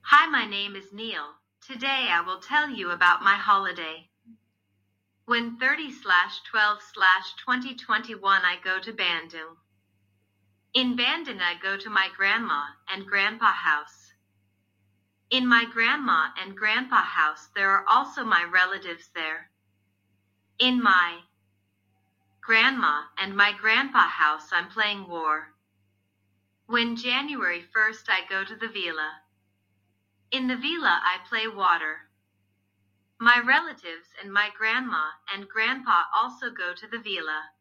Hi, my name is Neil. Today I will tell you about my holiday. When 30/12/2021 I go to Bandung. In Bandung I go to my grandma and grandpa house. In my grandma and grandpa house there are also my relatives there. In my grandma and my grandpa house I'm playing war. When January 1st I go to the villa. In the villa I play water. My relatives and my grandma and grandpa also go to the villa.